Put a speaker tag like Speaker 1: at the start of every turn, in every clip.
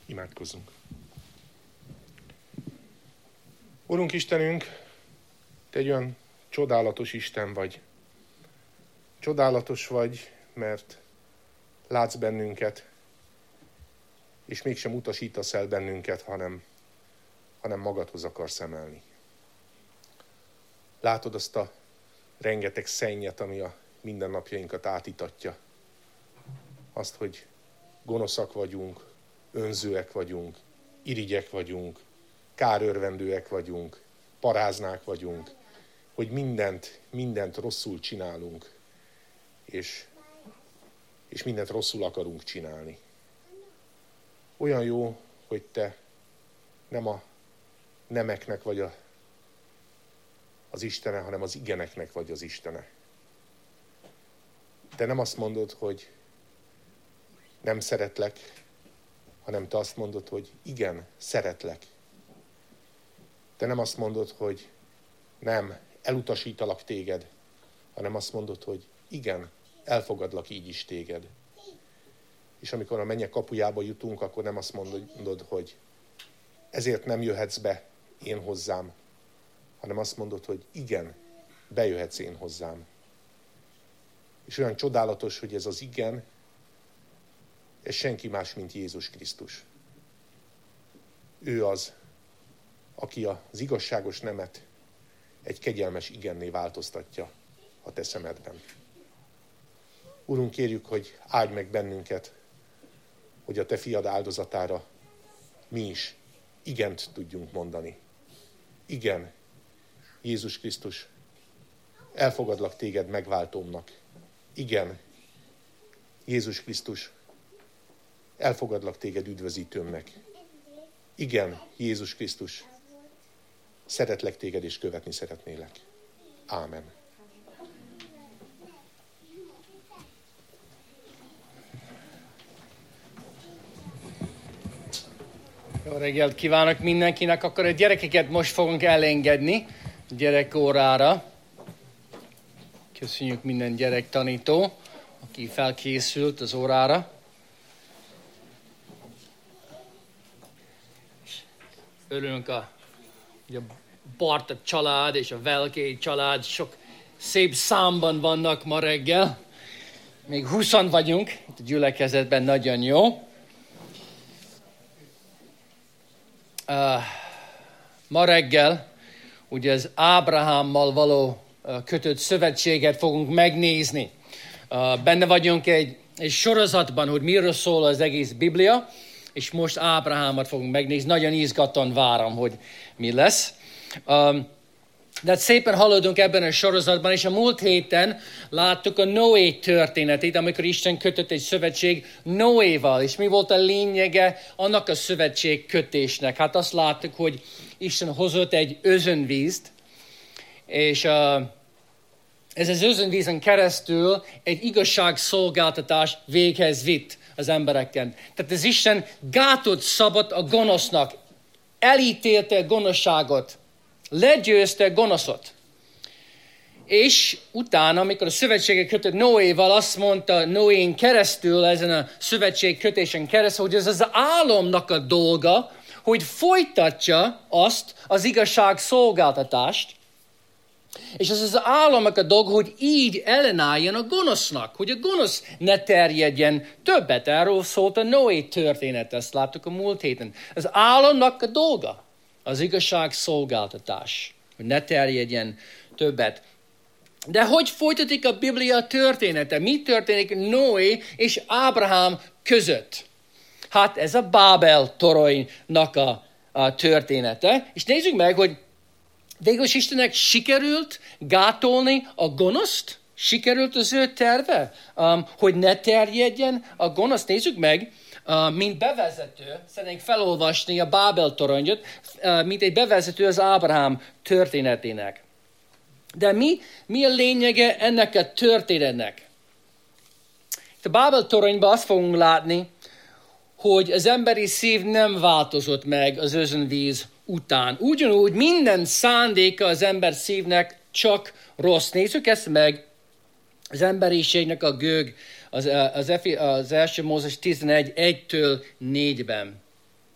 Speaker 1: Imádkozzunk. Urunk Istenünk, Te egy olyan csodálatos Isten vagy. Csodálatos vagy, mert látsz bennünket, és mégsem utasítasz el bennünket, hanem magadhoz akarsz emelni. Látod azt a rengeteg szennyet, ami a mindennapjainkat átitatja. Azt, hogy gonoszak vagyunk, önzőek vagyunk, irigyek vagyunk, kárörvendőek vagyunk, paráznák vagyunk, hogy mindent rosszul csinálunk, és mindent rosszul akarunk csinálni. Olyan jó, hogy Te nem a nemeknek vagy az Istene, hanem az igeneknek vagy az Istene. Te nem azt mondod, hogy nem szeretlek, hanem Te azt mondod, hogy igen, szeretlek. Te nem azt mondod, hogy nem, elutasítalak téged, hanem azt mondod, hogy igen, elfogadlak így is téged. És amikor a mennyek kapujába jutunk, akkor nem azt mondod, hogy ezért nem jöhetsz be én hozzám, hanem azt mondod, hogy igen, bejöhetsz én hozzám. És olyan csodálatos, hogy ez az igen, ez senki más, mint Jézus Krisztus. Ő az, aki az igazságos nemet egy kegyelmes igenné változtatja a Te szemedben. Urunk, kérjük, hogy áldj meg bennünket, hogy a Te fiad áldozatára mi is igent tudjunk mondani. Igen, Jézus Krisztus, elfogadlak téged megváltómnak. Igen, Jézus Krisztus, elfogadlak téged üdvözítőmnek. Igen, Jézus Krisztus, szeretlek téged és követni szeretnélek. Ámen.
Speaker 2: Jó reggelt kívánok mindenkinek, akkor a gyerekeket most fogunk elengedni gyerekórára. Köszönjük minden gyerektanító, aki felkészült az órára. Örülünk, hogy a Barta család és a Velké család sok szép számban vannak ma reggel. Még 20-an vagyunk itt a gyülekezetben, nagyon jó. Ma reggel ugye az Ábrahámmal való kötött szövetséget fogunk megnézni. Benne vagyunk egy sorozatban, hogy miről szól az egész Biblia, és most Ábrahámot fogunk megnézni. Nagyon izgattan várom, hogy mi lesz. De szépen haladunk ebben a sorozatban, és a múlt héten láttuk a Noé történetét, amikor Isten kötött egy szövetség Noéval, és mi volt a lényege annak a szövetség kötésnek. Hát azt láttuk, hogy Isten hozott egy özönvízt, és ez az özönvízen keresztül egy igazságszolgáltatás véghez vitt az embereken. Tehát az Isten gátot szabott a gonosznak, elítélte a gonoszságot, legyőzte a gonoszot. És utána, amikor a szövetséget kötött Noéval, azt mondta Noén keresztül, ezen a szövetség kötésen keresztül, hogy ez az álomnak a dolga, hogy folytatja azt az igazságszolgáltatást, és ez az álomnak a dolga, hogy így ellenálljon a gonosznak, hogy a gonosz ne terjedjen többet. Erről szólt a Noé történet, ezt láttuk a múlt héten. Az álomnak a dolga, az igazságszolgáltatás, hogy ne terjedjen többet. De hogy folytatik a Biblia története? Mi történik Noé és Ábrahám között? Hát ez a Bábel toronynak a története. És nézzük meg, hogy végül is Istennek sikerült gátolni a gonoszt? Sikerült az ő terve, hogy ne terjedjen a gonosz? Nézzük meg, mint bevezető, szeretnénk felolvasni a Bábel toronyot, mint egy bevezető az Ábrahám történetének. De mi a lényege ennek a történetnek? A Bábel toronyban azt fogunk látni, hogy az emberi szív nem változott meg az özönvíz után. Ugyanúgy minden szándéka az ember szívnek csak rossz. Nézzük ezt meg, az emberiségnek a gőg, az első Mózes 11, 1-4-ben.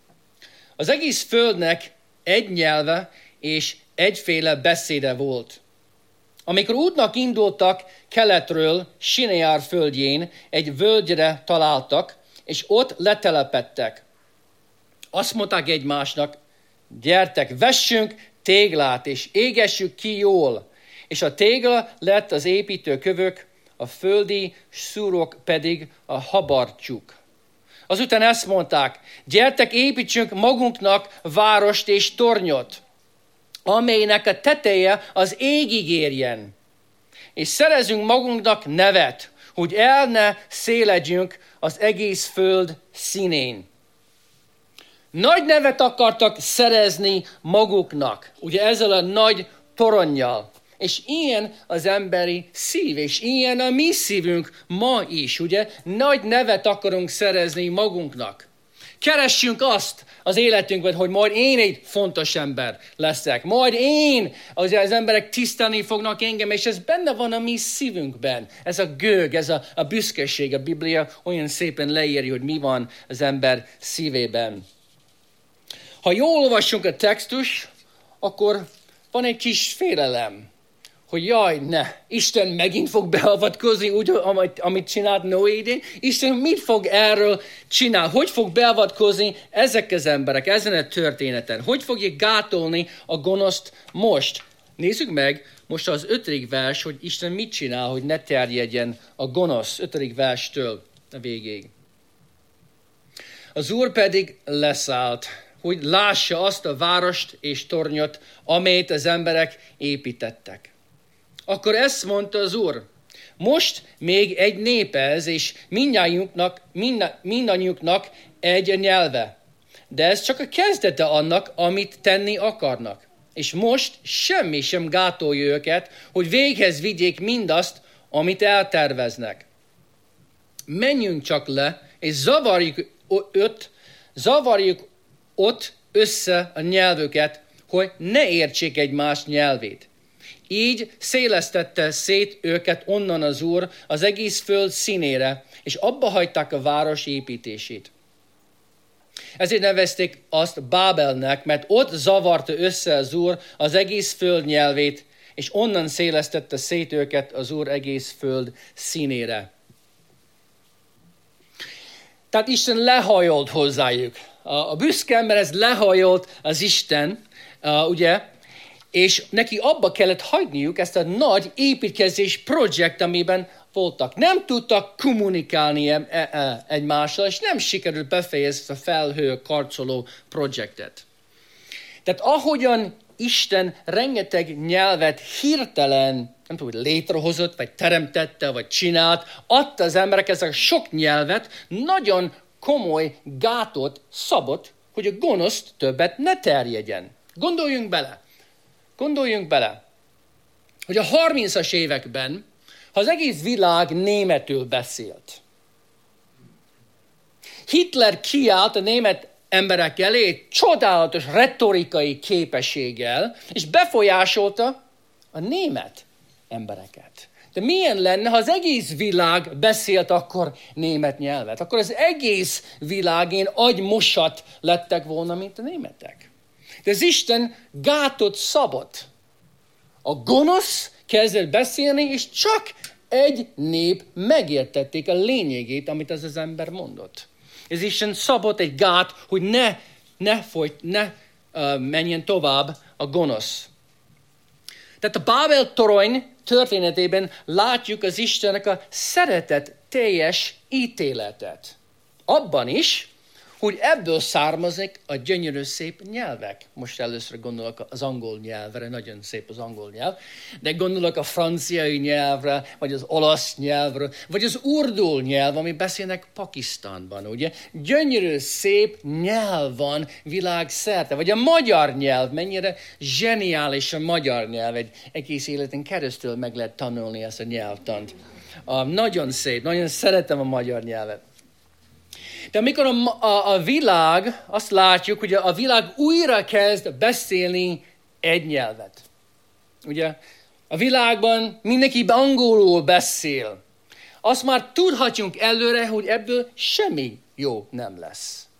Speaker 2: Az egész földnek egy nyelve és egyféle beszéde volt. Amikor útnak indultak keletről, Sineár földjén egy völgyre találtak, és ott letelepedtek. Azt mondták egymásnak, gyertek, vessünk téglát, és égessük ki jól. És a tégla lett az építőkövök, a földi szúrok pedig a habarcsuk. Azután ezt mondták, gyertek, építsünk magunknak várost és tornyot, amelynek a teteje az égig érjen. És szerezzünk magunknak nevet, hogy el ne széledjünk az egész föld színén. Nagy nevet akartak szerezni maguknak, ugye ezzel a nagy toronnyal. És ilyen az emberi szív, és ilyen a mi szívünk ma is, ugye? Nagy nevet akarunk szerezni magunknak. Keressünk azt az életünkben, hogy majd én egy fontos ember leszek. Majd én, az emberek tisztelni fognak engem, és ez benne van a mi szívünkben. Ez a gőg, ez a büszkeség. A Biblia olyan szépen leírja, hogy mi van az ember szívében. Ha jól olvassunk a textus, akkor van egy kis félelem, hogy jaj, ne, Isten megint fog beavatkozni úgy, amit csinált Noé idén. Isten mit fog erről csinálni? Hogy fog beavatkozni ezek az emberek, ezen a történeten? Hogy fogja gátolni a gonoszt most? Nézzük meg most az 5. vers, hogy Isten mit csinál, hogy ne terjedjen a gonosz 5. verstől a végéig. Az Úr pedig leszállt, hogy lássa azt a várost és tornyot, amelyet az emberek építettek. Akkor mondta az Úr, most még egy nép ez, és mindannyiuknak egy nyelve. De ez csak a kezdete annak, amit tenni akarnak. És most semmi sem gátolja őket, hogy véghez vigyék mindazt, amit elterveznek. Menjünk csak le, és zavarjuk ott össze a nyelvüket, hogy ne értsék egymás nyelvét. Így szélesztette szét őket onnan az Úr az egész föld színére, és abba hagyták a város építését. Ezért nevezték azt Bábelnek, mert ott zavarta össze az Úr az egész föld nyelvét, és onnan szélesztette szét őket az Úr egész föld színére. Tehát Isten lehajolt hozzájuk. A büszke ember ez lehajolt az Isten, ugye, és neki abba kellett hagyniuk ezt a nagy építkezés projekt, amiben voltak. Nem tudtak kommunikálni egymással, és nem sikerült befejezni ezt a felhő karcoló projektet. Tehát ahogyan Isten rengeteg nyelvet hirtelen, nem tudom, hogy létrehozott, vagy teremtette, vagy csinált, adta az emberek ezek sok nyelvet, nagyon komoly gátot szabott, hogy a gonoszt többet ne terjedjen. Gondoljunk bele, hogy a 30-as években, ha az egész világ németül beszélt, Hitler kiállt a német emberek elé egy csodálatos retorikai képességgel, és befolyásolta a német embereket. De milyen lenne, ha az egész világ beszélt akkor német nyelvet? Akkor az egész világén agymosat lettek volna, mint a németek. De az Isten gátot szabott. A gonosz kezdett beszélni, és csak egy nép megértették a lényegét, amit az ember mondott. Ez Isten szabott egy gát, hogy ne menjen tovább a gonosz. Tehát a Bábel torony történetében látjuk az Istennek a szeretet teljes ítéletet. Abban is, hogy ebből származik a gyönyörű szép nyelvek. Most először gondolok az angol nyelvre, nagyon szép az angol nyelv, de gondolok a franciai nyelvre, vagy az olasz nyelvre, vagy az urdu nyelv, ami beszélnek Pakisztánban, ugye? Gyönyörű szép nyelv van világszerte, vagy a magyar nyelv, mennyire zseniális a magyar nyelv, egy egész életen keresztül meg lehet tanulni ezt a nyelvtant. Nagyon szép, nagyon szeretem a magyar nyelvet. De amikor a világ, azt látjuk, hogy a világ újra kezd beszélni egy nyelvet. Ugye? A világban mindenki angolul beszél. Azt már tudhatjuk előre, hogy ebből semmi jó nem lesz.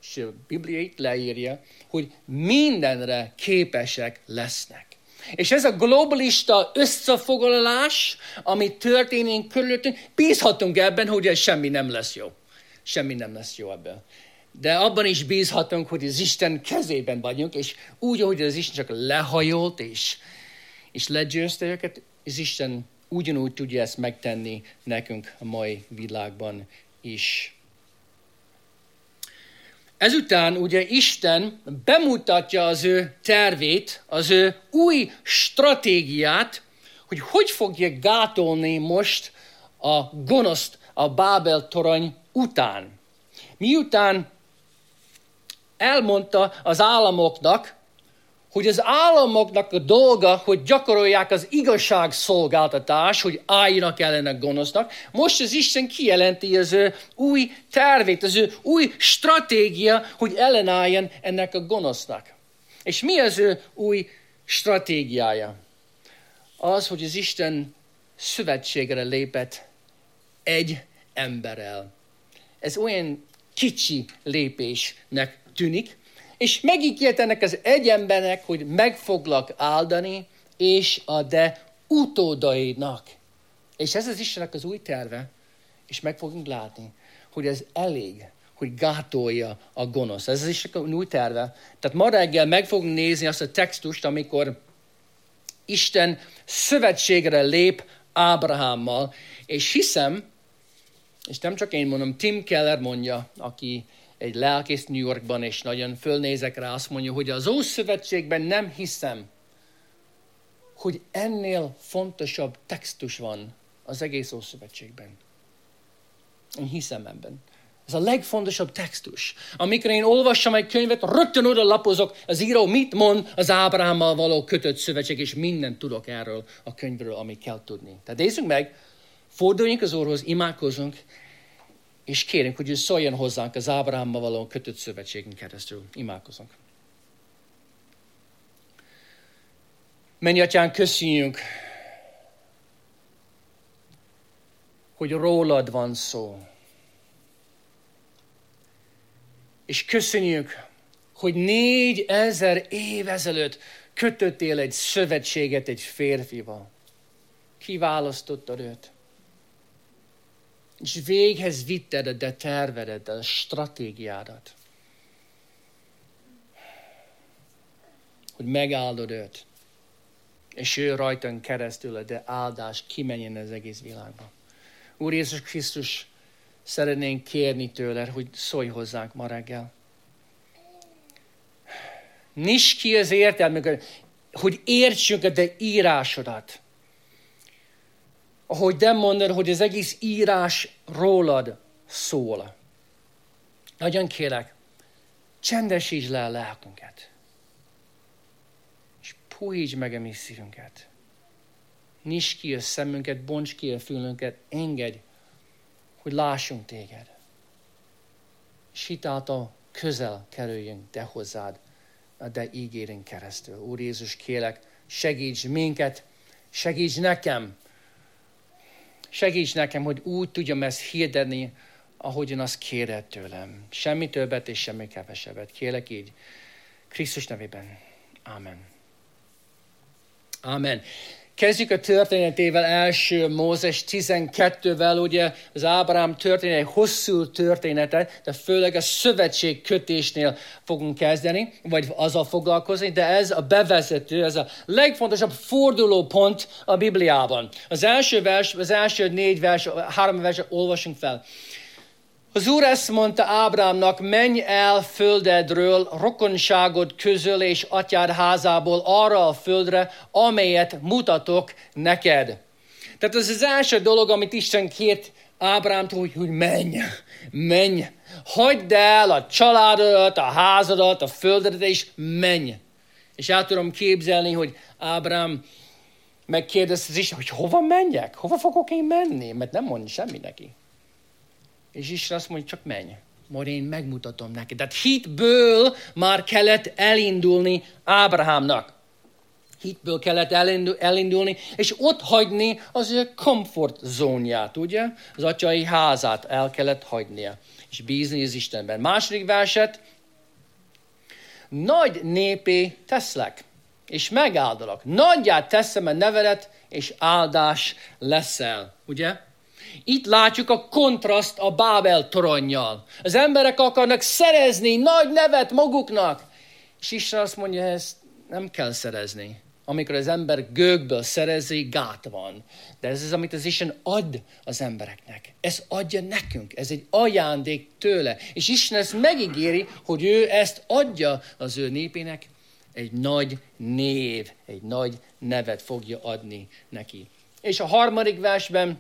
Speaker 2: és a Biblia itt leírja, hogy mindenre képesek lesznek. És ez a globalista összefoglalás, ami történik körülöttünk, bízhatunk ebben, hogy ez semmi nem lesz jó. Semmi nem lesz jó ebben. De abban is bízhatunk, hogy az Isten kezében vagyunk, és úgy, ahogy az Isten csak lehajolt, és legyőzte őket, az Isten ugyanúgy tudja ezt megtenni nekünk a mai világban is. Ezután ugye Isten bemutatja az ő tervét, az ő új stratégiát, hogy fogja gátolni most a gonoszt a Bábel torony után. Miután elmondta az államoknak, hogy az államoknak a dolga, hogy gyakorolják az igazságszolgáltatást, hogy álljanak ellen a gonosznak. Most az Isten kijelenti az ő új tervét, az ő új stratégia, hogy ellenálljon ennek a gonosznak. És mi az ő új stratégiája? Az, hogy az Isten szövetségre lépett egy emberrel. Ez olyan kicsi lépésnek tűnik, és megígért ennek az egy embernek, hogy meg foglak áldani, és a de utódaidnak. És ez az Istennek az új terve, és meg fogunk látni, hogy ez elég, hogy gátolja a gonosz. Ez az Istennek az új terve. Tehát ma reggel meg fogunk nézni azt a textust, amikor Isten szövetségre lép Ábrahámmal, és hiszem, és nem csak én mondom, Tim Keller mondja, aki egy lelkész New Yorkban, és nagyon fölnézek rá, azt mondja, hogy az Ószövetségben nem hiszem, hogy ennél fontosabb textus van az egész Ószövetségben. Én hiszem ebben. Ez a legfontosabb textus. Amikor én olvassam egy könyvet, rögtön oda lapozok, az író mit mond az Ábrahámmal való kötött szövetség, és mindent tudok erről a könyvről, amit kell tudni. Tehát nézzük meg, forduljunk az Úrhoz, imádkozzunk, és kérünk, hogy ő szóljon hozzánk az Ábrahámmal való kötött szövetségünk keresztül. Imádkozunk. Menj, Atyán, köszönjük, hogy rólad van szó. És köszönjük, hogy 4000 év ezelőtt kötöttél egy szövetséget egy férfival. Kiválasztottad őt. És véghez vitted a te tervedet, a stratégiádat. Hogy megáldod őt. És ő rajtan keresztül a te áldás kimenjen az egész világba. Úr Jézus Krisztus, szeretnénk kérni tőled, hogy szólj hozzánk ma reggel. Nyisd ki az értelmünket, hogy értsünk a te írásodat. Ahogy te mondod, hogy az egész írás rólad szól. Nagyon kérlek, csendesítsd le a lelkünket. És puhítsd meg a mi szívünket. Nyisd ki a szemünket, bonts ki a fülünket, engedj, hogy lássunk téged. És hitáltal közel kerüljünk te hozzád, a te ígérünk keresztül. Úr Jézus, kérlek, segíts minket, segíts nekem, hogy úgy tudjam ezt hirdetni, ahogyan azt kéred tőlem. Semmi többet és semmi kevesebbet. Kérlek így, Krisztus nevében. Amen. Amen. Kezdjük a történetével, első Mózes 12-vel, ugye az Ábrahám történet, egy hosszú történetet, de főleg a szövetségkötésnél fogunk kezdeni, vagy azzal foglalkozni, de ez a bevezető, ez a legfontosabb fordulópont a Bibliában. Az első vers, az első 4 vers, 3 verset olvasunk fel. Az Úr ezt mondta Ábrahámnak, menj el földedről, rokonságod közül és atyád házából arra a földre, amelyet mutatok neked. Tehát ez az első dolog, amit Isten kért Ábrahámtól, hogy menj. Hagyd el a családodat, a házadat, a földedet, és menj. És el tudom képzelni, hogy Ábrahám megkérdezte az Isten, hogy hova menjek? Hova fogok én menni? Mert nem mond semmi neki. És Isten azt mondja, csak menj, majd én megmutatom neked. Tehát hitből már kellett elindulni Ábrahámnak. Hitből kellett elindulni, és ott hagyni az ő comfort zónját, ugye? Az atyai házát el kellett hagynia, és bízni az Istenben. Második verset nagy népé teszlek, és megáldalak. Nagyját teszem a nevedet, és áldás leszel. Ugye? Itt látjuk a kontraszt a Bábel toronnyal. Az emberek akarnak szerezni nagy nevet maguknak. És Isten azt mondja, ezt nem kell szerezni. Amikor az ember gőgből szerezi, gát van. De ez az, amit az Isten ad az embereknek. Ez adja nekünk. Ez egy ajándék tőle. És Isten ezt megígéri, hogy ő ezt adja az ő népének. Egy nagy név, egy nagy nevet fogja adni neki. És a harmadik versben,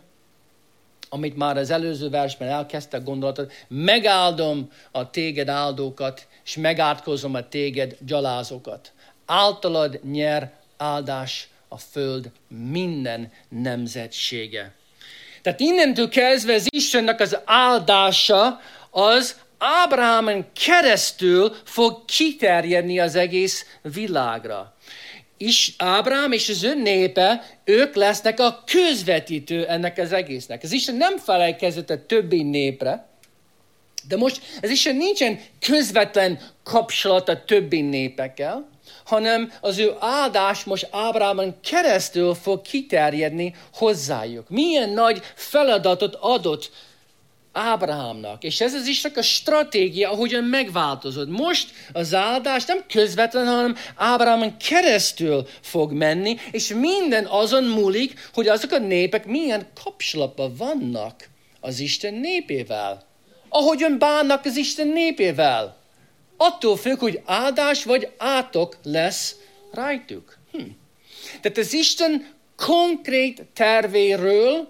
Speaker 2: amit már az előző versben elkezdte a gondolatot, megáldom a téged áldókat, és megátkozom a téged gyalázókat. Általad nyer áldás a föld minden nemzetsége. Tehát innentől kezdve az Istennek az áldása az Ábrahámon keresztül fog kiterjedni az egész világra. És Ábrahám és az ő népe, ők lesznek a közvetítő ennek az egésznek. Az Isten nem felelkezett a többi népre, de most az Isten nincsen közvetlen kapcsolat a többi népekkel, hanem az ő áldás most Ábrahámon keresztül fog kiterjedni hozzájuk. Milyen nagy feladatot adott Ábrahámnak. És ez az Istennek a stratégia, ahogyan megváltozott. Most az áldás nem közvetlen, hanem Ábrahámon keresztül fog menni, és minden azon múlik, hogy azok a népek milyen kapcsolatban vannak az Isten népével. Ahogyan bánnak az Isten népével. Attól függ, hogy áldás vagy átok lesz rajtuk. Tehát az Isten konkrét tervéről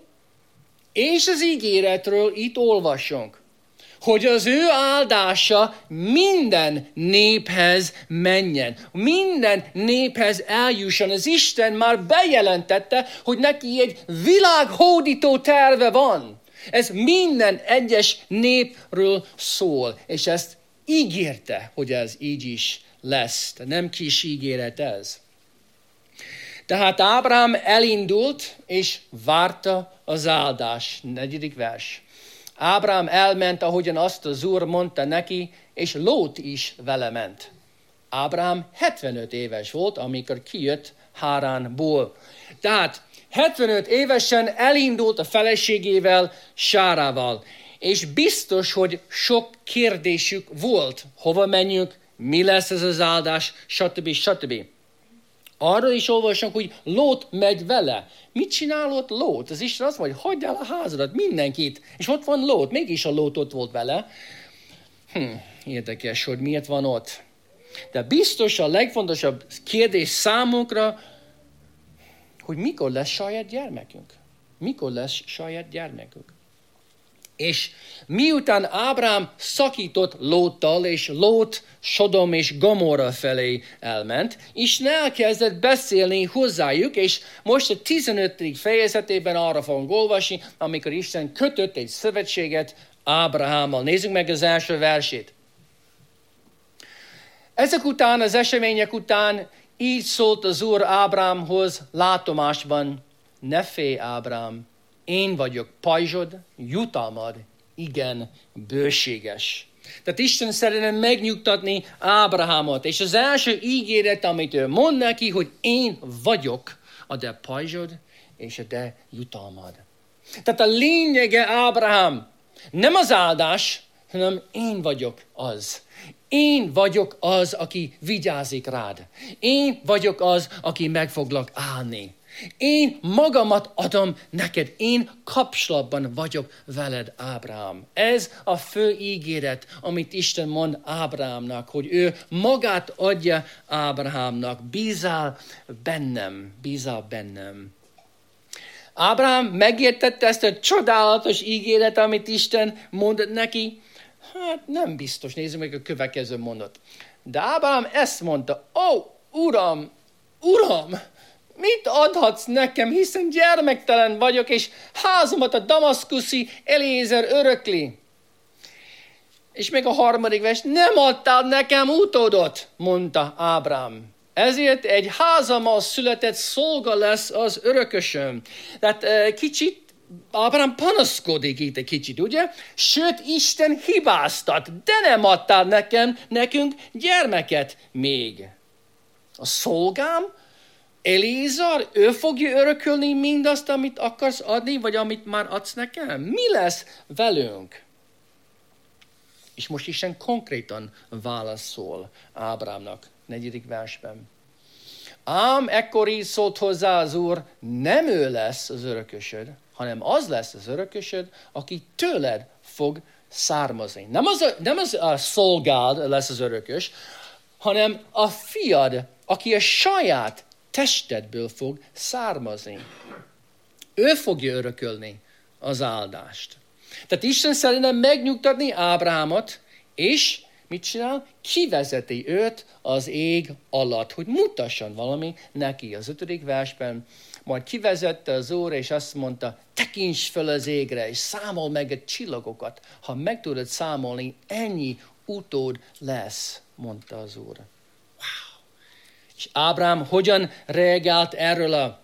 Speaker 2: és az ígéretről itt olvasunk, hogy az ő áldása minden néphez menjen. Minden néphez eljusson. Az Isten már bejelentette, hogy neki egy világhódító terve van. Ez minden egyes népről szól, és ezt ígérte, hogy ez így is lesz. De nem kis ígéret ez. Tehát Ábrahám elindult, és várta az áldás. 4. vers. Ábrahám elment, ahogyan azt az Úr mondta neki, és Lót is vele ment. Ábrahám 75 éves volt, amikor kijött Háránból. Tehát 75 évesen elindult a feleségével, Sárával. És biztos, hogy sok kérdésük volt. Hova menjünk, mi lesz ez az áldás, stb. Stb. Arról is olvasunk, hogy Lót megy vele. Mit csinál ott Lót? Az Isten azt mondja, hogy hagyd el a házadat, mindenkit. És ott van Lót, mégis a Lót ott volt vele. Érdekes, hogy miért van ott. De biztos a legfontosabb kérdés számunkra, hogy mikor lesz saját gyermekünk. Mikor lesz saját gyermekünk. És miután Ábrahám szakított Lóttal, és Lót Sodom és Gomorra felé elment, Isten elkezdett beszélni hozzájuk, és most a 15. fejezetében arra fogunk olvasni, amikor Isten kötött egy szövetséget Ábrahámmal. Nézzük meg az első versét. Ezek után, az események után így szólt az Úr Ábrahámhoz látomásban: ne félj, Ábrahám, én vagyok pajzsod, jutalmad igen bőséges. Tehát Isten szeretne megnyugtatni Ábrahámot, és az első ígéret, amit ő mond neki, hogy én vagyok a te pajzsod és a te jutalmad. Tehát a lényege Ábrahám nem az áldás, hanem én vagyok az. Én vagyok az, aki vigyázik rád. Én vagyok az, aki meg foglak állni. Én magamat adom neked, én kapcsolatban vagyok veled, Ábrahám. Ez a fő ígéret, amit Isten mond Ábrahámnak, hogy ő magát adja Ábrahámnak. Bízál bennem. Ábrahám megértette ezt a csodálatos ígéret, amit Isten mond neki. Hát nem biztos, nézzük meg a következő mondat. De Ábrahám ezt mondta: Uram, mit adhatsz nekem, hiszen gyermektelen vagyok, és házamat a damaszkuszi Elézer örökli. És még a 3. vers: nem adtál nekem utódot, mondta Ábrahám. Ezért egy házammal született szolga lesz az örökösöm. Tehát kicsit Ábrám panaszkodik itt egy kicsit, ugye? Sőt, Isten hibáztat, de nem adtál nekünk gyermeket még. A szolgám, Elézar, ő fogja örökölni mindazt, amit akarsz adni, vagy amit már adsz nekem? Mi lesz velünk? És most Isten konkrétan válaszol Ábrámnak, 4. versben. Ám ekkor így szólt hozzá az Úr, nem ő lesz az örökösöd, hanem az lesz az örökösöd, aki tőled fog származni. Nem az a szolgád lesz az örökös, hanem a fiad, aki a saját testedből fog származni. Ő fogja örökölni az áldást. Tehát Isten szeretne megnyugtatni Ábrahámot, és mit csinál? Kivezeti őt az ég alatt, hogy mutasson valami neki. Az 5. versben majd kivezette az Úr, és azt mondta, tekints föl az égre, és számol meg a csillagokat. Ha meg tudod számolni, ennyi utód lesz, mondta az Úr. Wow. És Ábrám hogyan reagált erről a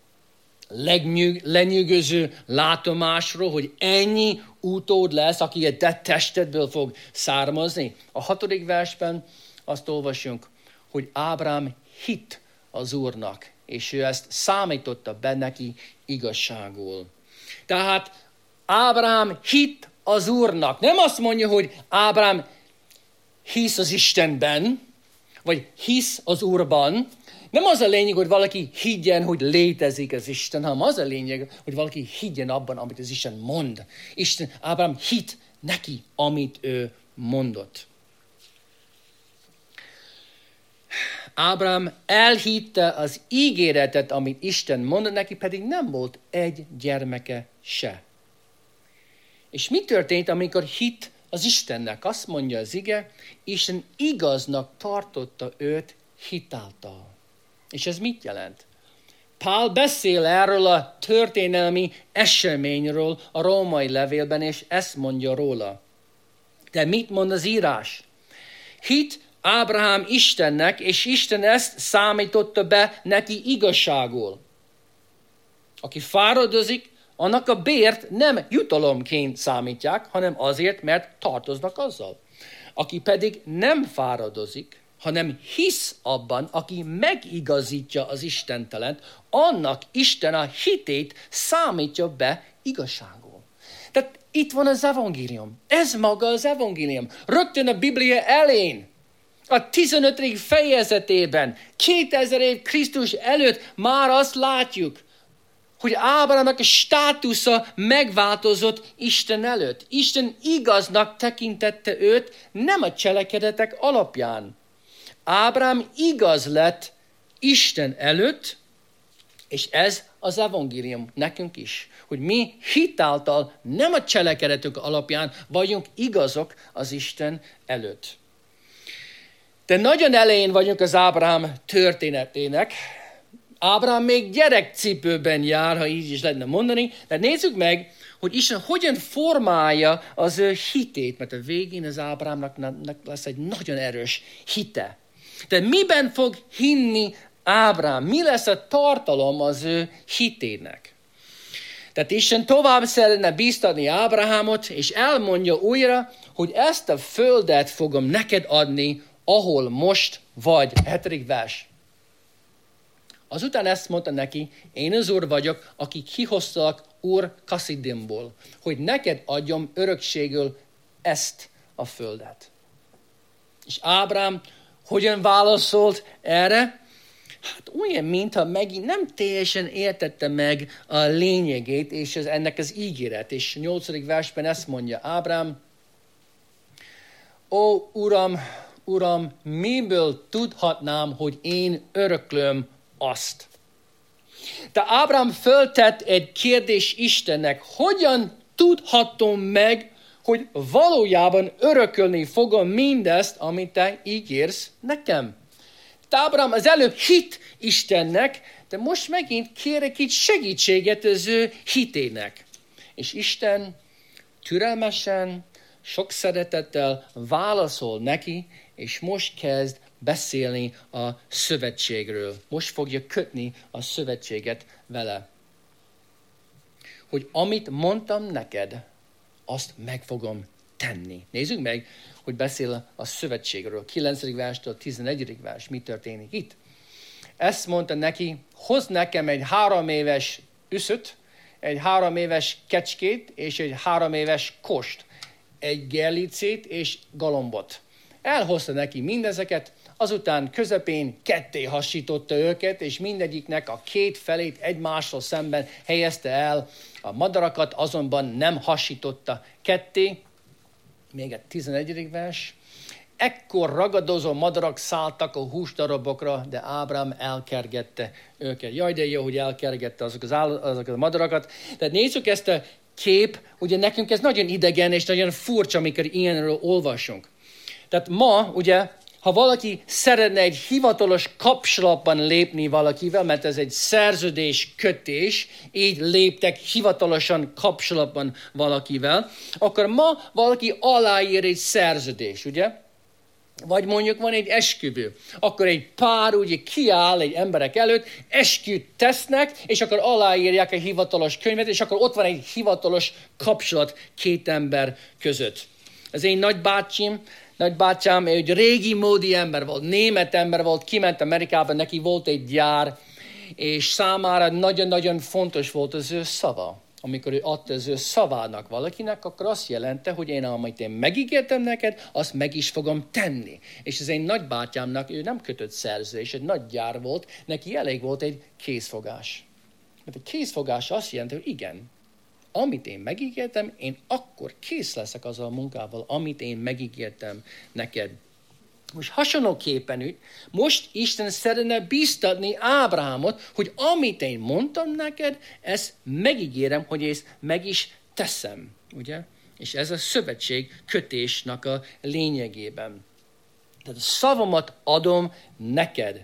Speaker 2: lenyűgöző látomásról, hogy ennyi utód lesz, aki a te testedből fog származni? A 6. versben azt olvasunk, hogy Ábrám hitt az Úrnak, és ő ezt számította be neki igazságul. Tehát Ábrám hitt az Úrnak. Nem azt mondja, hogy Ábrám hisz az Istenben, vagy hisz az Úrban. Nem az a lényeg, hogy valaki higgyen, hogy létezik az Isten, hanem az a lényeg, hogy valaki higgyen abban, amit az Isten mond. Ábrám hitt neki, amit ő mondott. Ábrám elhitte az ígéretet, amit Isten mondott neki, pedig nem volt egy gyermeke se. És mi történt, amikor hitt az Istennek? Azt mondja az ige, Isten igaznak tartotta őt hitáltal. És ez mit jelent? Pál beszél erről a történelmi eseményről a római levélben, és ezt mondja róla. De mit mond az írás? Hit Ábrahám Istennek, és Isten ezt számította be neki igazságul. Aki fáradozik, annak a bért nem jutalomként számítják, hanem azért, mert tartoznak azzal. Aki pedig nem fáradozik, hanem hisz abban, aki megigazítja az istentelent, annak Isten a hitét számítja be igazságul. Tehát itt van az evangélium. Ez maga az evangélium. Rögtön a Biblia elején, a 15. fejezetében, 2000 év Krisztus előtt már azt látjuk, hogy Ábrahámnak a státusza megváltozott Isten előtt. Isten igaznak tekintette őt, nem a cselekedetek alapján. Ábrahám igaz lett Isten előtt, és ez az evangélium nekünk is, hogy mi hitáltal nem a cselekedetünk alapján vagyunk igazok az Isten előtt. De nagyon elején vagyunk az Ábrahám történetének. Ábrahám még gyerekcipőben jár, ha így is lehetne mondani, de nézzük meg, hogy Isten hogyan formálja az ő hitét, mert a végén az Ábrahámnak lesz egy nagyon erős hite. De miben fog hinni Ábrahám? Mi lesz a tartalom az ő hitének? Tehát Isten tovább szeretne bíztatni Ábrahámot, és elmondja újra, hogy ezt a földet fogom neked adni, ahol most vagy. 7. vers. Azután ezt mondta neki, én az Úr vagyok, aki kihoztalak Úr Kassidimból, hogy neked adjam örökségül ezt a földet. És Ábrahám hogyan válaszolt erre? Hát olyan, mintha megint nem teljesen értette meg a lényegét, és ennek az ígéret. És 8. versben ezt mondja Ábrahám, ó, Uram, miből tudhatnám, hogy én öröklöm azt? De Ábrahám föltett egy kérdés Istennek, hogyan tudhatom meg, hogy valójában örökölni fogom mindezt, amit te ígérsz nekem? De Ábrahám az előbb hit Istennek, de most megint kérek itt segítséget az ő hitének. És Isten türelmesen, sok szeretettel válaszol neki, és most kezd beszélni a szövetségről. Most fogja kötni a szövetséget vele. hogy amit mondtam neked, azt meg fogom tenni. Nézzük meg, hogy beszél a szövetségről. 9. verstől 11. vers. Mi történik itt? Ezt mondta neki, hozz nekem egy 3 éves üszöt, egy 3 éves kecskét és egy 3 éves kost, egy gerlicét és galombot. Elhozta neki mindezeket, azután közepén ketté hasította őket, és mindegyiknek a 2 felét egymással szemben helyezte el. A madarakat azonban nem hasította ketté. Még egy 11. vers. Ekkor ragadozó madarak szálltak a húsdarabokra, de Ábrám elkergette őket. Jaj, de jó, hogy elkergette azokat a madarakat. Tehát nézzük ezt a kép, ugye nekünk ez nagyon idegen és nagyon furcsa, amikor ilyenről olvasunk. Tehát ma, ugye, ha valaki szeretne egy hivatalos kapcsolatban lépni valakivel, mert ez egy szerződés kötés, így léptek hivatalosan kapcsolatban valakivel, akkor ma valaki aláír egy szerződés, ugye? Vagy mondjuk van egy esküvő. Akkor egy pár ugye kiáll egy emberek előtt, esküt tesznek, és akkor aláírják a hivatalos könyvet, és akkor ott van egy hivatalos kapcsolat 2 ember között. Az én nagybátyám egy régi módi ember volt, német ember volt, kiment Amerikába, neki volt egy gyár, és számára nagyon-nagyon fontos volt az ő szava. Amikor ő adta az ő szavának valakinek, akkor azt jelente, hogy amit én megígértem neked, azt meg is fogom tenni. És az én nagybátyámnak ő nem kötött szerződés, egy nagy gyár volt, neki elég volt egy készfogás. Mert a készfogás azt jelenti, hogy igen, amit én megígértem, én akkor kész leszek azzal a munkával, amit én megígértem neked. Most hasonlóképpen most Isten szeretne bíztatni Ábrahámot, hogy amit én mondtam neked, ezt megígérem, hogy ezt meg is teszem. Ugye? És ez a szövetség kötésnek a lényegében. Tehát a szavamat adom neked.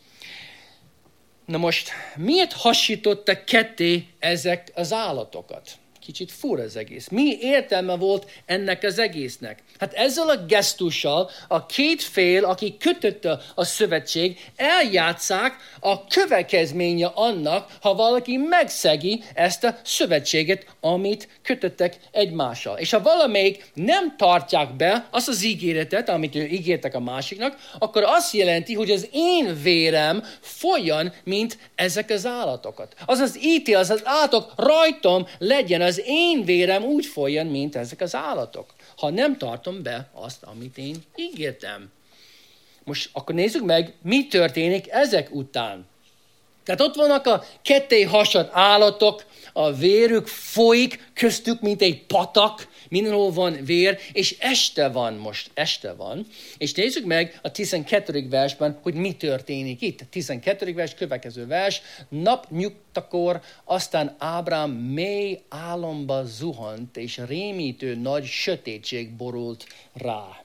Speaker 2: Na most, miért hasította ketté ezek az állatokat? Kicsit fura az egész. Mi értelme volt ennek az egésznek? Hát ezzel a gesztussal a 2 fél, aki kötötte a szövetség, eljátsszák a következménye annak, ha valaki megszegi ezt a szövetséget, amit kötöttek egymással. És ha valamelyik nem tartják be azt az ígéretet, amit ő ígértek a másiknak, akkor azt jelenti, hogy az én vérem folyjon, mint ezek az állatokat. Azaz ítél, az állatok rajtam legyen, az én vérem úgy folyjon, mint ezek az állatok. Ha nem tartom be azt, amit én ígértem. Most akkor nézzük meg, mi történik ezek után. Tehát ott vannak a ketté hasadt állatok, a vérük folyik köztük, mint egy patak, mindenhol van vér, és este van. És nézzük meg a 12. versben, hogy mi történik itt. A 12. vers, következő vers, napnyugtakor, aztán Ábrám mély álomba zuhant, és rémítő nagy sötétség borult rá.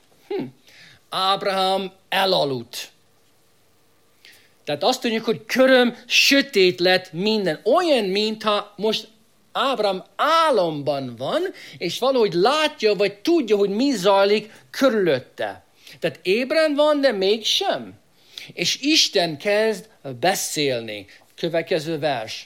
Speaker 2: Ábrahám elaludt. Tehát azt mondjuk, hogy köröm sötét lett minden. Olyan, mintha most Ábrahám álomban van, és valahogy látja, vagy tudja, hogy mi zajlik körülötte. Tehát ébren van, de mégsem. És Isten kezd beszélni. Következő vers.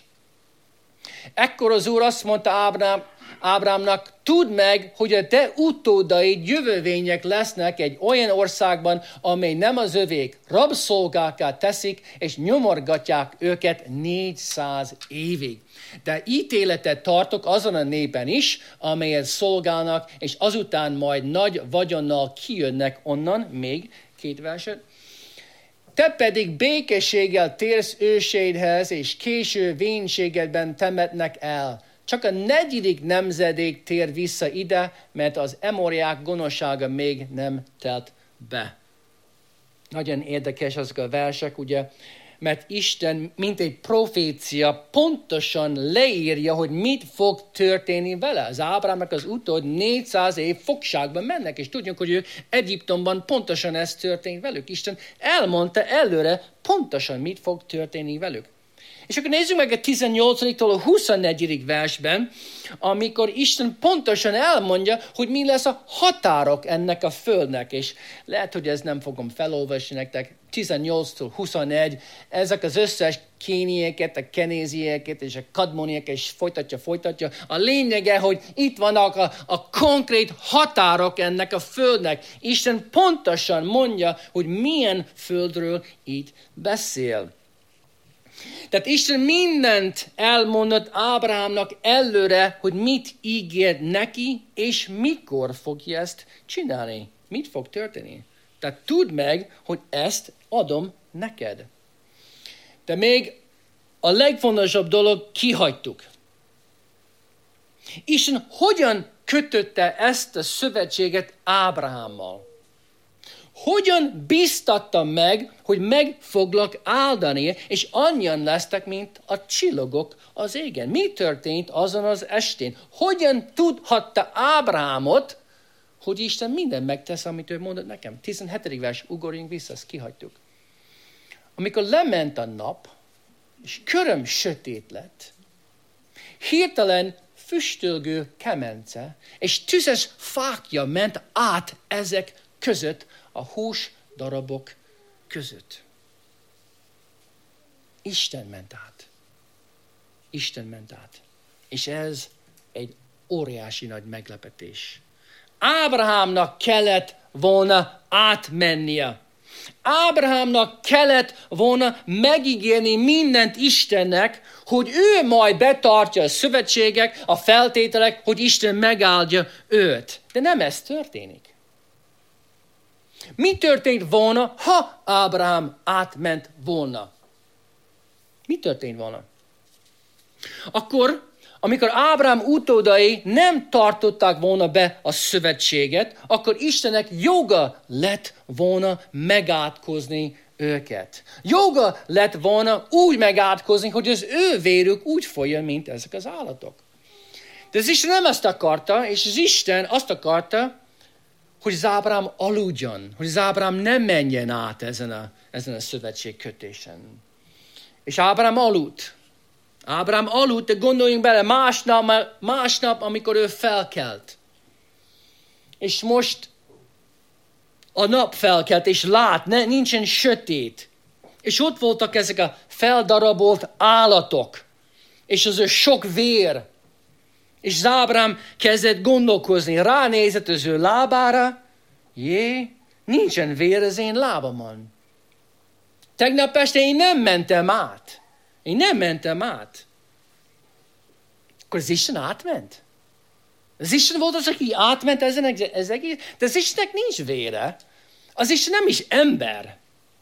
Speaker 2: Ekkor az Úr azt mondta Ábrahámnak, tudd meg, hogy a te utódaid jövővények lesznek egy olyan országban, amely nem az övék. Rabszolgákká teszik, és nyomorgatják őket 400 évig. De ítéletet tartok azon a népen is, amelyet szolgálnak, és azután majd nagy vagyonnal kijönnek onnan, még 2 verset. Te pedig békességgel térsz őseidhez, és késő vénségedben temetnek el. Csak a 4. nemzedék tér vissza ide, mert az emoriák gonoszsága még nem telt be. Nagyon érdekes azok a versek, ugye, mert Isten, mint egy profécia, pontosan leírja, hogy mit fog történni vele. Az Ábrahámnak az utód 400 év fogságban mennek, és tudjuk, hogy ő Egyiptomban pontosan ez történt velük. Isten elmondta előre pontosan, mit fog történni velük. És akkor nézzük meg a 18-tól a 24. versben, amikor Isten pontosan elmondja, hogy mi lesz a határok ennek a földnek. És lehet, hogy ezt nem fogom felolvasni nektek. 18-tól 21, ezek az összes kénieket, a kenézieket és a kadmonieket, és folytatja. A lényege, hogy itt vannak a konkrét határok ennek a földnek. Isten pontosan mondja, hogy milyen földről itt beszél. Tehát Isten mindent elmondott Ábrahámnak előre, hogy mit ígért neki, és mikor fogja ezt csinálni. Mit fog történni. Tehát tudd meg, hogy ezt adom neked. De még a legfontosabb dolog kihagytuk. Isten hogyan kötötte ezt a szövetséget Ábrahámmal? Hogyan biztatta meg, hogy meg foglak áldani, és annyian lesztek, mint a csillagok az égen? Mi történt azon az estén? Hogyan tudhatta Ábrahámot, hogy Isten mindent megtesz, amit ő mondott nekem? 17. vers, ugorjunk vissza, ezt kihagytuk. Amikor lement a nap, és köröm sötét lett, hirtelen füstölgő kemence, és tüzes fákja ment át ezek között, a hús darabok között. Isten ment át. Isten ment át. És ez egy óriási nagy meglepetés. Ábrahámnak kellett volna átmennie. Ábrahámnak kellett volna megígérni mindent Istennek, hogy ő majd betartja a szövetségek, a feltételek, hogy Isten megáldja őt. De nem ez történik. Mi történt volna, ha Ábrahám átment volna? Mi történt volna? Akkor, amikor Ábrahám utódai nem tartották volna be a szövetséget, akkor Istennek joga lett volna megátkozni őket. Joga lett volna úgy megátkozni, hogy az ő vérük úgy folyjon, mint ezek az állatok. De az Isten nem ezt akarta, és az Isten azt akarta, hogy az Ábrahám aludjon, hogy az Ábrahám nem menjen át ezen a szövetségkötésen. És Ábrahám aludt. Ábrahám aludt, de gondoljunk bele, másnap, amikor ő felkelt. És most a nap felkelt, és lát, nincsen sötét. És ott voltak ezek a feldarabolt állatok, és az ő sok vér. És az Ábrahám kezdett gondolkozni, ránézett az ő lábára, nincsen vér az én lábamon. Tegnap este én nem mentem át. Akkor az Isten átment. Az Isten volt az, aki átment ezen az egész, de az Istennek nincs vére. Az Isten nem is ember.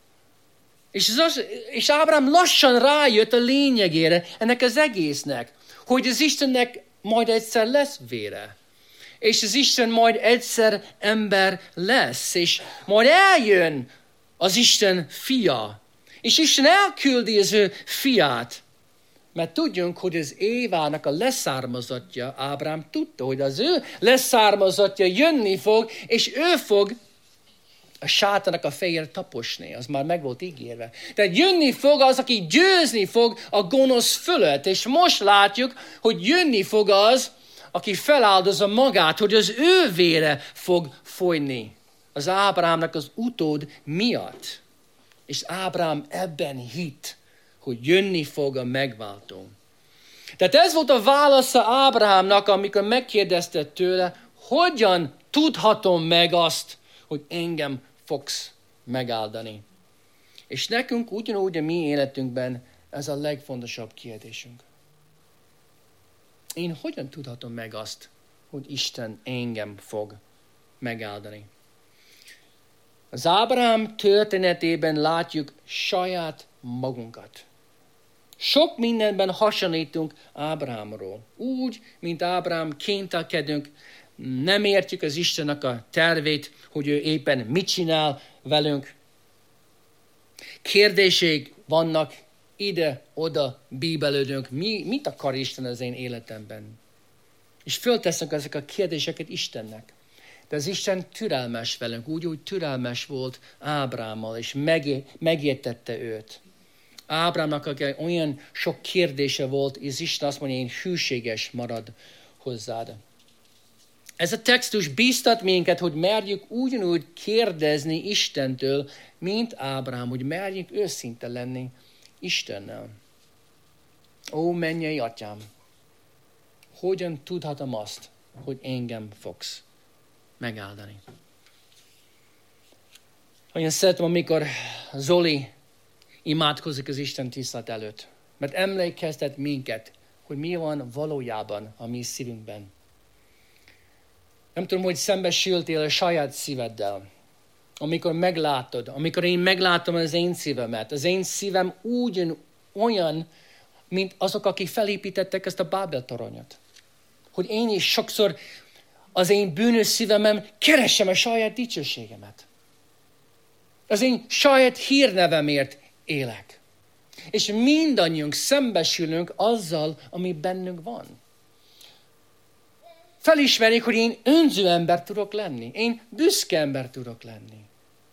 Speaker 2: És Ábrahám lassan rájött a lényegére ennek az egésznek, hogy az Istennek majd egyszer lesz vére. És az Isten majd egyszer ember lesz, és majd eljön az Isten fia. És Isten elküldi az ő fiát. Mert tudjunk, hogy az Évának a leszármazottja, Ábrahám tudta, hogy az ő leszármazottja jönni fog, és ő fog a sátának a fejére taposni. Az már meg volt ígérve. Tehát jönni fog az, aki győzni fog a gonosz fölött. És most látjuk, hogy jönni fog az, aki feláldozza magát, hogy az ő vére fog folyni. Az Ábrahámnak az utód miatt. És Ábrahám ebben hitt, hogy jönni fog a megváltó. Tehát ez volt a válasza Ábrahámnak, amikor megkérdezte tőle, hogyan tudhatom meg azt, hogy engem fogsz megáldani. És nekünk ugyanúgy a mi életünkben ez a legfontosabb kérdésünk. Én hogyan tudhatom meg azt, hogy Isten engem fog megáldani? Az Ábrahám történetében látjuk saját magunkat. Sok mindenben hasonlítunk Ábrahámról. Úgy, mint Ábrahám, kénytelkedünk, nem értjük az Istennek a tervét, hogy ő éppen mit csinál velünk. Kérdéseik vannak, ide-oda bíbelődünk. Mit akar Isten az én életemben? És föltesznek ezek a kérdéseket Istennek. De az Isten türelmes velünk, úgy türelmes volt Ábrahámmal, és megértette őt. Ábrámnak olyan sok kérdése volt, és Isten azt mondja, én hűséges marad hozzád. Ez a textus bíztat minket, hogy merjük ugyanúgy kérdezni Istentől, mint Ábrám, hogy merjünk őszinte lenni Istennel. Ó, mennyei atyám, hogyan tudhatom azt, hogy engem fogsz megáldani? Olyan szeretem, amikor Zoli imádkozik az Isten tisztelet előtt, mert emlékeztet minket, hogy mi van valójában a mi szívünkben. Nem tudom, hogy szembesültél a saját szíveddel, amikor meglátod, amikor én meglátom az én szívemet. Az én szívem olyan, mint azok, akik felépítettek ezt a Bábel toronyot. Hogy én is sokszor az én bűnös szívemem keresem a saját dicsőségemet. Az én saját hírnevemért élek. És mindannyiunk szembesülünk azzal, ami bennünk van. Felismerjük, hogy én önző ember tudok lenni. Én büszke ember tudok lenni.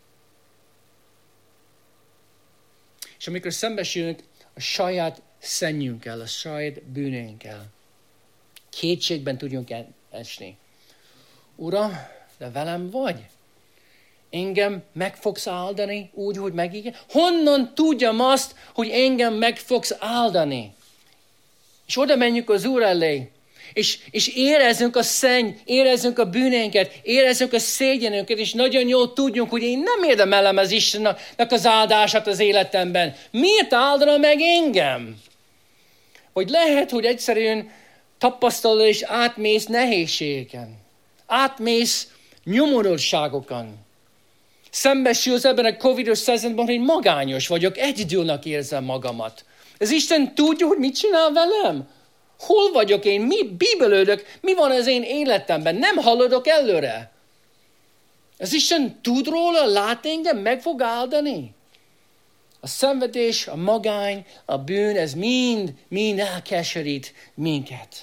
Speaker 2: És amikor szembesülünk a saját szennyünkkel, a saját bűneinkkel, kétségben tudjunk esni. Uram, de velem vagy? Engem meg fogsz áldani úgy, hogy megígér? Honnan tudjam azt, hogy engem meg fogsz áldani? És oda menjünk az Úr elé, és érezzünk a szenny, érezzünk a bűneinket, érezzünk a szégyenünket, és nagyon jól tudjunk, hogy én nem érdemelem az Istennek az áldását az életemben. Miért áldana meg engem? Vagy lehet, hogy egyszerűen tapasztalod és átmész nehézségeken. Átmész nyomorultságokon. Szembesülsz ebben a Covid-os szezonban, hogy magányos vagyok, egyedülnek érzem magamat. Az Isten tudja, hogy mit csinál velem? Hol vagyok én? Mi bíbelődök? Mi van az én életemben? Nem haladok előre. Az Isten tud róla, lát engem, meg fog áldani. A szenvedés, a magány, a bűn, ez mind elkeserít minket.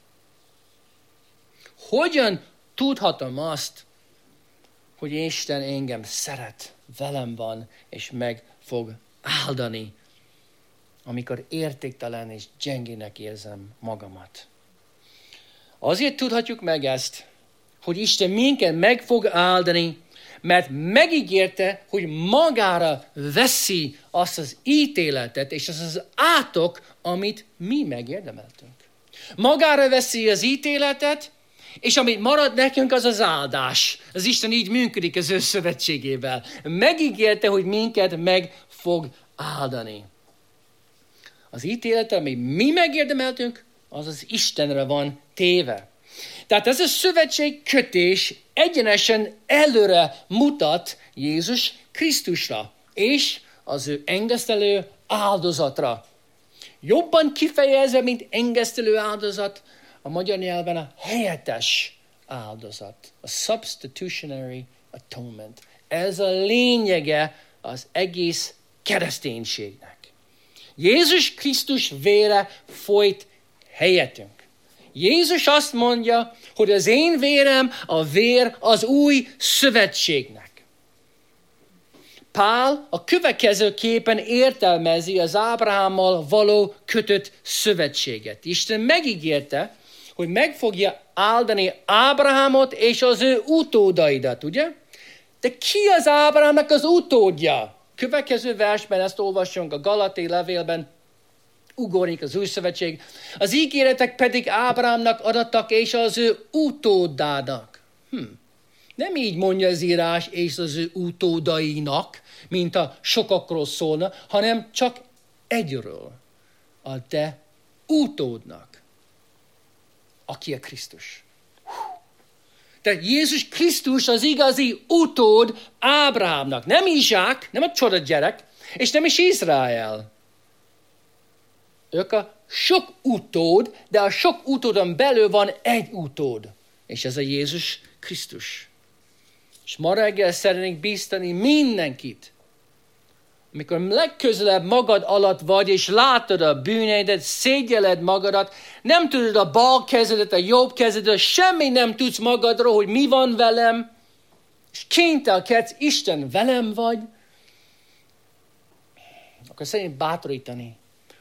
Speaker 2: Hogyan tudhatom azt, hogy Isten engem szeret, velem van, és meg fog áldani, amikor értéktelen és gyengének érzem magamat? Azért tudhatjuk meg ezt, hogy Isten minket meg fog áldani, mert megígérte, hogy magára veszi azt az ítéletet, és azt az átok, amit mi megérdemeltünk. Magára veszi az ítéletet, és amit marad nekünk, az az áldás. Az Isten így működik az ő szövetségével. Megígérte, hogy minket meg fog áldani. Az ítélet, amit mi megérdemeltünk, az az Istenre van téve. Tehát ez a szövetség kötés egyenesen előre mutat Jézus Krisztusra, és az ő engesztelő áldozatra. Jobban kifejezve, mint engesztelő áldozat, a magyar nyelven a helyettes áldozat. A substitutionary atonement. Ez a lényege az egész kereszténységnek. Jézus Krisztus vére folyt helyettünk. Jézus azt mondja, hogy az én vérem a vér az új szövetségnek. Pál a következő képen értelmezi az Ábrahámmal való kötött szövetséget. Isten megígérte, hogy meg fogja áldani Ábrahámot és az ő utódaidat, ugye? De ki az Ábrahámnak az utódja? Következő versben ezt olvassunk a Galatai levélben, ugorjunk az új szövetség. Az ígéretek pedig Ábrahámnak adattak, és az ő utódának. Nem így mondja az írás, és az ő utódainak, mint a sokakról szólna, hanem csak egyről, a te utódnak, aki a Krisztus. Tehát Jézus Krisztus az igazi utód Ábrahámnak. Nem Izsák, nem a csoda gyerek, és nem is Izrael. Ők a sok utód, de a sok utódon belül van egy utód. És ez a Jézus Krisztus. És ma reggel szeretnék bíztani mindenkit, amikor legközelebb magad alatt vagy, és látod a bűneidet, szégyelled magadat, nem tudod a bal kezedet, a jobb kezedet, semmi nem tudsz magadról, hogy mi van velem, és kénytelkedsz, Isten velem vagy. akkor szeretném bátorítani,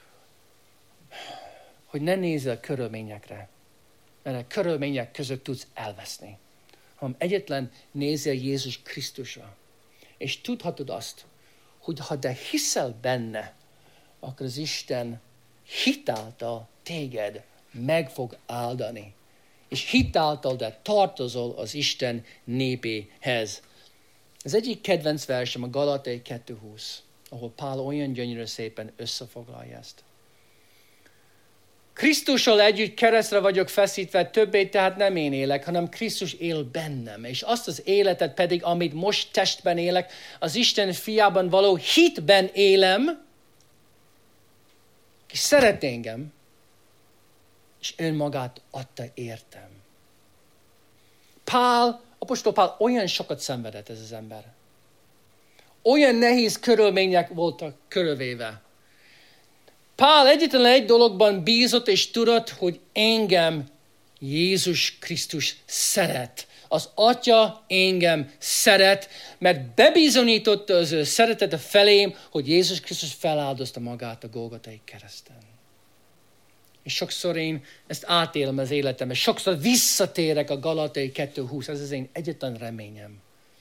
Speaker 2: hogy ne nézzel körülményekre, mert a körülmények között tudsz elveszni. Hanem egyetlen nézzél Jézus Krisztusra. És tudhatod azt, hogy ha te hiszel benne, akkor az Isten hitáltal téged meg fog áldani. És hitáltal te tartozol az Isten népéhez. Az egyik kedvenc versem a Galatai 2:20, ahol Pál olyan gyönyörű szépen összefoglalja ezt. Krisztussal együtt keresztre vagyok feszítve, többé tehát nem én élek, hanem Krisztus él bennem. És azt az életet pedig, amit most testben élek, az Isten fiában való hitben élem, és szeret engem, és önmagát adta értem. Apostol Pál olyan sokat szenvedett ez az ember. Olyan nehéz körülmények voltak körülvéve. Pál egyetlen egy dologban bízott és tudott, hogy engem Jézus Krisztus szeret. Az Atya engem szeret, mert bebizonyította az ő szeretete felém, hogy Jézus Krisztus feláldozta magát a Golgotai kereszten. És sokszor én ezt átélem az életemben, sokszor visszatérek a Galatai 2:20, ez az én egyetlen reményem.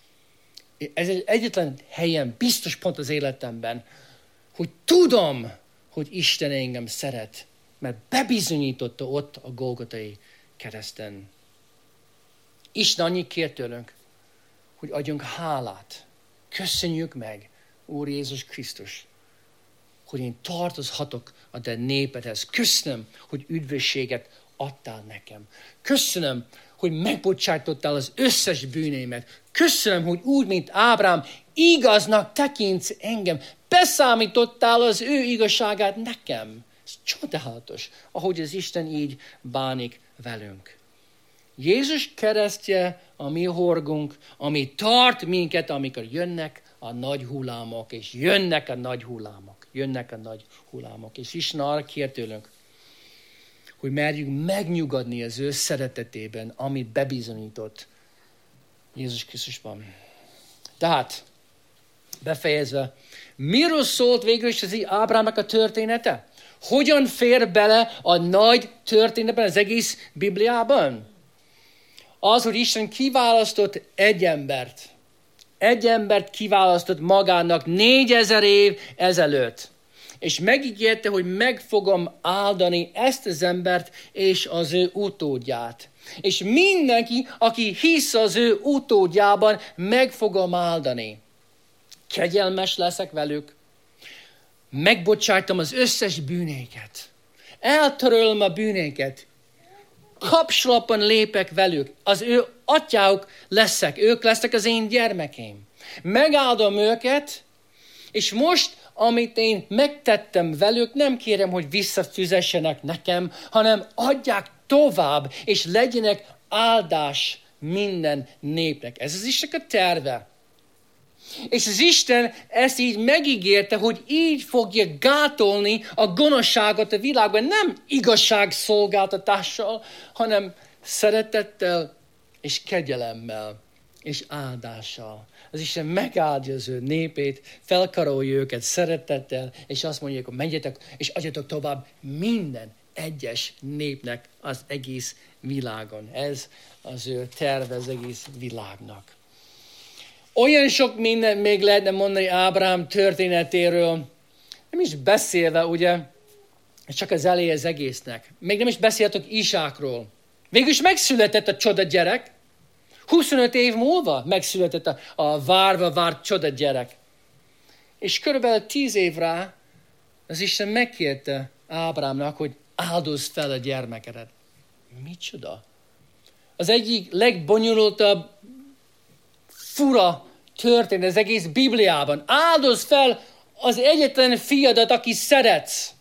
Speaker 2: Ez egy egyetlen helyen, biztos pont az életemben, hogy tudom, hogy Isten engem szeret, mert bebizonyította ott a Golgotai kereszten. Isten annyit kér tőlünk, hogy adjunk hálát. Köszönjük meg, Úr Jézus Krisztus, hogy én tartozhatok a te népedhez. Köszönöm, hogy üdvösséget adtál nekem. Köszönöm, hogy megbocsájtottál az összes bűnémet. Köszönöm, hogy úgy, mint Ábrám, igaznak tekintsz engem. Beszámítottál az ő igazságát nekem. Ez csodálatos, ahogy az Isten így bánik velünk. Jézus keresztje a mi horgunk, ami tart minket, amikor jönnek a nagy hullámok, és jönnek a nagy hullámok. És Isten arra kér tőlünk, hogy merjünk megnyugodni az ő szeretetében, amit bebizonyított Jézus Krisztusban. Tehát, befejezve, miről szólt végül is az Ábrámnak a története? Hogyan fér bele a nagy történetben az egész Bibliában? Az, hogy Isten kiválasztott egy embert. Egy embert kiválasztott magának 4000 év ezelőtt. És megígérte, hogy meg fogom áldani ezt az embert és az ő utódját. És mindenki, aki hisz az ő utódjában, meg fogom áldani. Kegyelmes leszek velük. Megbocsájtom az összes bűnéket. Eltörölöm a bűnéket. Kapcsolatban lépek velük. Az ő atyáuk leszek. Ők lesznek az én gyermekeim. Megáldom őket, és most, amit én megtettem velük, nem kérem, hogy visszafizessenek nekem, hanem adják tovább, és legyenek áldás minden népnek. Ez az Istennek a terve. És az Isten ezt így megígérte, hogy így fogja gátolni a gonoszságot a világban, nem igazságszolgáltatással, hanem szeretettel és kegyelemmel és áldással. Az Isten megáldja az ő népét, felkarolja őket szeretettel, és azt mondja, hogy menjetek és adjatok tovább minden egyes népnek az egész világon. Ez az ő terve az egész világnak. Olyan sok minden még lehetne mondani Ábrám történetéről, nem is beszélve, ugye, csak az elejé az egésznek. Még nem is beszéltek Isákról. Végül is megszületett a csoda gyerek. 25 év múlva megszületett a várva várt csoda gyerek. És körülbelül 10 év rá az Isten megkérte Ábrámnak, hogy áldozz fel a gyermekedet. Micsoda? Az egyik legbonyolultabb, fura történet az egész Bibliában. Áldozz fel az egyetlen fiadat, aki szeretsz.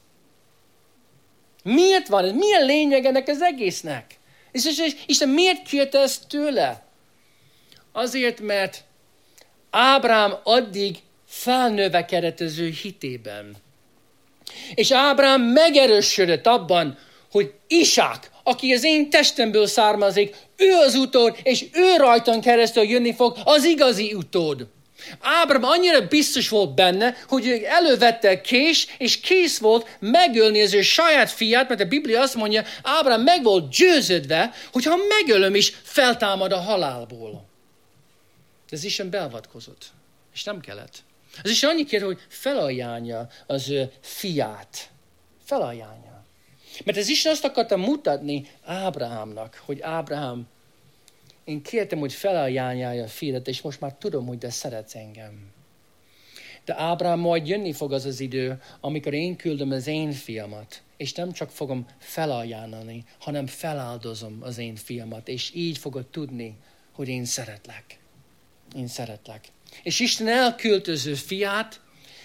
Speaker 2: Miért van ez? Milyen lényeg ennek az egésznek? És Isten miért kérte ezt tőle? Azért, mert Ábrám addig felnövekedett az ő hitében. És Ábrám megerősödött abban, hogy Isák, aki az én testemből származik, ő az utód, és ő rajton keresztül jönni fog, az igazi utód. Ábrahám annyira biztos volt benne, hogy ő elővette a kést, és kész volt megölni az ő saját fiát, mert a Biblia azt mondja, Ábrahám meg volt győződve, hogy ha megölöm is, feltámad a halálból. De az Isten beavatkozott, és nem kellett. Az Isten annyit kért, hogy felajánlja az ő fiát. Felajánlja. Mert az Isten azt akarta mutatni Ábrahámnak, hogy Ábrahám, én kértem, hogy felajánlja a fiadat, és most már tudom, hogy te szeretsz engem. De Ábrahám, majd jönni fog az az idő, amikor én küldöm az én fiamat, és nem csak fogom felajánlani, hanem feláldozom az én fiamat, és így fogod tudni, hogy én szeretlek. Én szeretlek. És Isten elküldte az ő fiát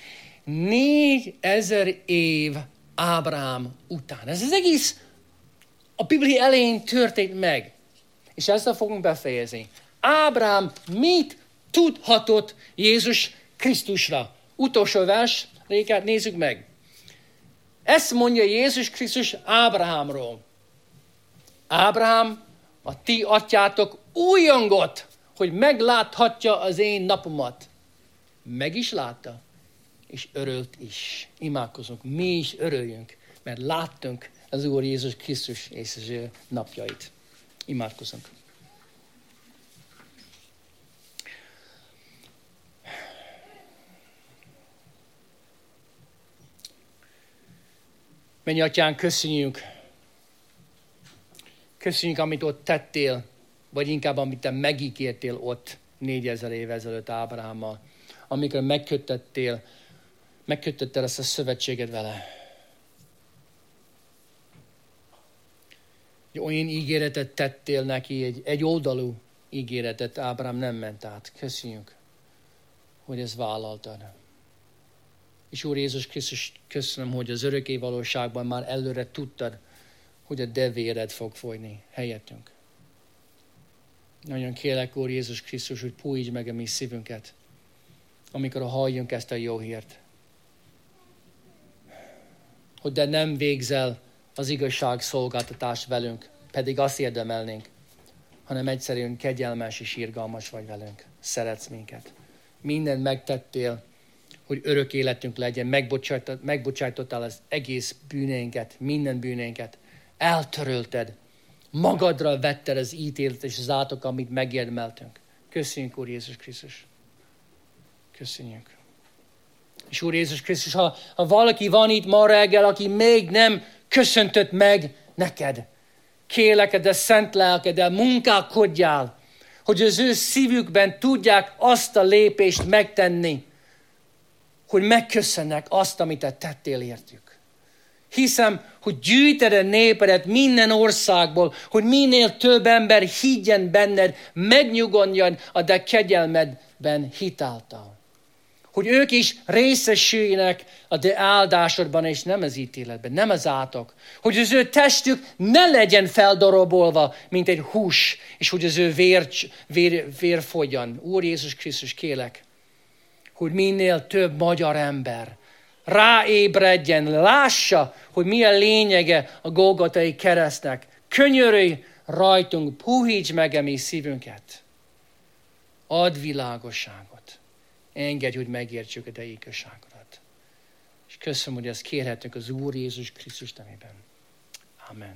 Speaker 2: 4000 év Ábrahám után. Ez az egész a Biblia elején történt meg. És ezzel fogunk befejezni. Ábrahám mit tudhatott Jézus Krisztusra? Utolsó vers, Rékát, nézzük meg. Ezt mondja Jézus Krisztus Ábrahámról. Ábrahám, a ti atyátok újongott, hogy megláthatja az én napomat. Meg is látta, és örült is. Imádkozunk, mi is örüljünk, mert láttunk az Úr Jézus Krisztus és az ő napjait. Imádkozunk. Menj, Atyánk, köszönjük. Köszönjük, amit ott tettél, vagy inkább, amit te megígértél ott 4000 év ezelőtt Ábrahámmal, amikor megkötöttél ezt a szövetséget vele. Olyan ígéretet tettél neki, egy oldalú ígéretet, Ábrahám nem ment át. Köszönjük, hogy ezt vállaltad. És Úr Jézus Krisztus, köszönöm, hogy az örökké valóságban már előre tudtad, hogy a te véred fog folyni helyettünk. Nagyon kérlek, Úr Jézus Krisztus, hogy pújítsd meg a mi szívünket, amikor halljunk ezt a jó hírt. Hogy de nem végzel az igazság szolgáltatás velünk, pedig azt érdemelnénk, hanem egyszerűen kegyelmes és irgalmas vagy velünk. Szeretsz minket. Mindent megtettél, hogy örök életünk legyen. Megbocsájtottál az egész bűnénket, minden bűnénket. Eltörölted. Magadra vetted az ítéletet és az átok, amit megérdemeltünk. Köszönjük, Úr Jézus Krisztus. Köszönjük. És Úr Jézus Krisztus, ha valaki van itt ma reggel, aki még nem köszöntött meg neked, kérlek, de szent lelkeddel munkálkodjál, hogy az ő szívükben tudják azt a lépést megtenni, hogy megköszönnek azt, amit te tettél értük. Hiszem, hogy gyűjted a népedet minden országból, hogy minél több ember higgyen benned, megnyugodjon a te kegyelmedben hitáltal. Hogy ők is részesüljenek a te áldásodban, és nem az ítéletben, nem az átok. Hogy az ő testük ne legyen feldarabolva, mint egy hús, és hogy az ő vér folyjon. Úr Jézus Krisztus, kérlek, hogy minél több magyar ember ráébredjen, lássa, hogy mi a lényege a Golgotai keresztnek. Könyörülj rajtunk, puhíts meg a mi szívünket. Add világosságot. Engedj, hogy megértsük a te igazságodat. És köszönöm, hogy ezt kérhetünk az Úr Jézus Krisztus nevében. Amen.